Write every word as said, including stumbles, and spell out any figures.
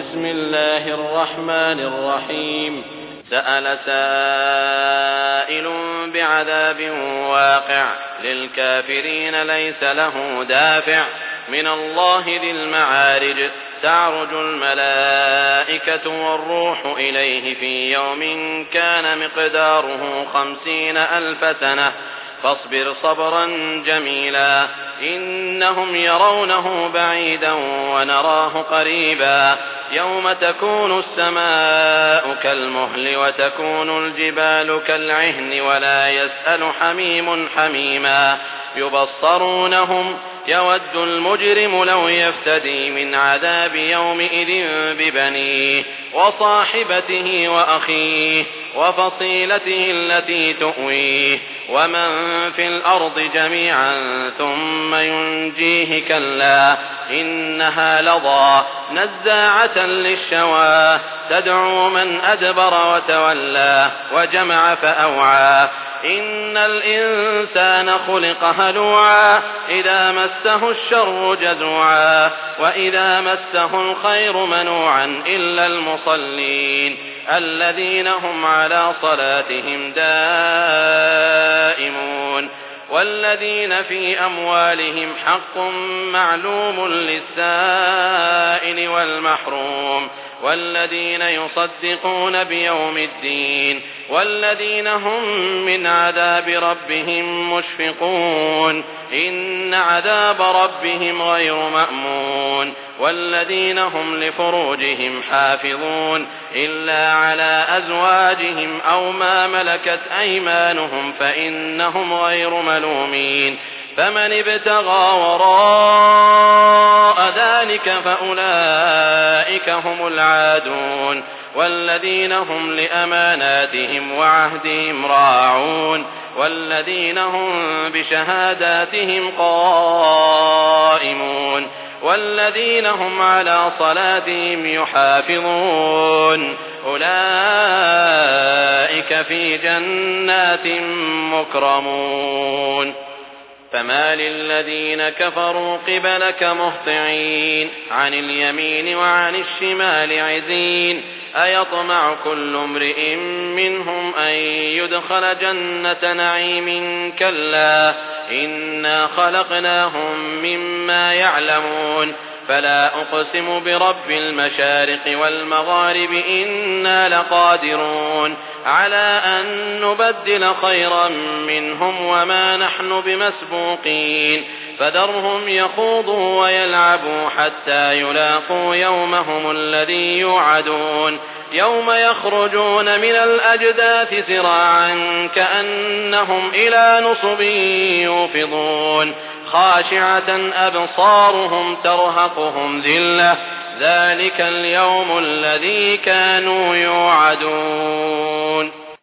بسم الله الرحمن الرحيم سأل سائل بعذاب واقع للكافرين ليس له دافع من الله ذي المعارج تعرج الملائكة والروح إليه في يوم كان مقداره خمسين ألف سنة فاصبر صبرا جميلا إنهم يرونه بعيدا ونراه قريبا يوم تكون السماء كالمهل وتكون الجبال كالعهن ولا يسأل حميم حميما يبصرونهم يود المجرم لو يفتدي من عذاب يومئذ ببنيه وصاحبته وأخيه وفصيلته التي تؤويه ومن في الأرض جميعا ثم ينجيه كلا إنها لظى نزاعة للشوى تدعو من أدبر وتولى وجمع فأوعى إن الإنسان خلق هلوعا إذا مسه الشر جزوعا وإذا مسه الخير منوعا إلا المصلين الذين هم على صلاتهم دائمون والذين في أموالهم حق معلوم للسائل والمحروم والذين يصدقون بيوم الدين والذين هم من عذاب ربهم مشفقون إن عذاب ربهم غير مأمون والذين هم لفروجهم حافظون إلا على أزواجهم أو ما ملكت أيمانهم فإنهم غير ملومين فمن ابتغى وراء ذلك فأولئك هم العادون والذين هم لأماناتهم وعهدهم راعون والذين هم بشهاداتهم قائمون والذين هم على صلاتهم يحافظون أولئك في جنات مكرمون فما للذين كفروا قبلك مهطعين عن اليمين وعن الشمال عزين أيطمع كل امرئ منهم أن يدخل جنة نعيم كلا إنا خلقناهم مما يعلمون فلا أقسم برب المشارق والمغارب إنا لقادرون على أن نبدل خيرا منهم وما نحن بمسبوقين فذرهم يخوضوا ويلعبوا حتى يلاقوا يومهم الذي يوعدون يوم يخرجون من الأجداث سراعا كأنهم إلى نصب يوفضون خاشعة أبصارهم ترهقهم ذلة ذلك اليوم الذي كانوا يوعدون.